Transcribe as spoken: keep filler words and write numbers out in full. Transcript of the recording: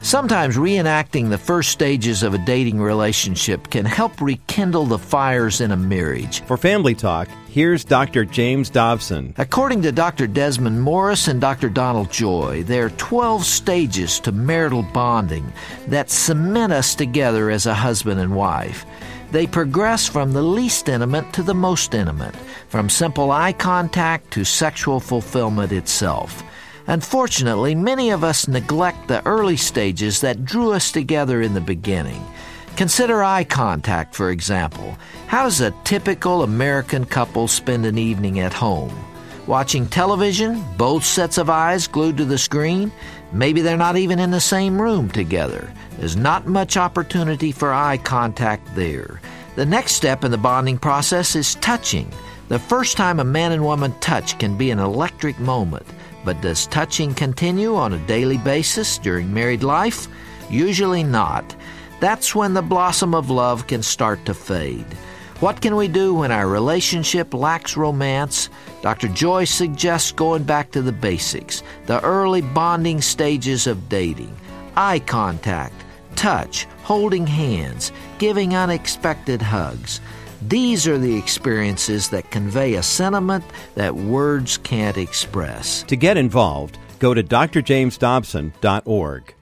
Sometimes reenacting the first stages of a dating relationship can help rekindle the fires in a marriage. For Family Talk, here's Doctor James Dobson. According to Doctor Desmond Morris and Doctor Donald Joy, there are twelve stages to marital bonding that cement us together as a husband and wife. They progress from the least intimate to the most intimate, from simple eye contact to sexual fulfillment itself. Unfortunately, many of us neglect the early stages that drew us together in the beginning. Consider eye contact, for example. How does a typical American couple spend an evening at home? Watching television, both sets of eyes glued to the screen? Maybe they're not even in the same room together. There's not much opportunity for eye contact there. The next step in the bonding process is touching. The first time a man and woman touch can be an electric moment. But does touching continue on a daily basis during married life? Usually not. That's when the blossom of love can start to fade. What can we do when our relationship lacks romance? Doctor Joy suggests going back to the basics, the early bonding stages of dating. Eye contact, touch, holding hands, giving unexpected hugs. These are the experiences that convey a sentiment that words can't express. To get involved, go to d r james dobson dot org.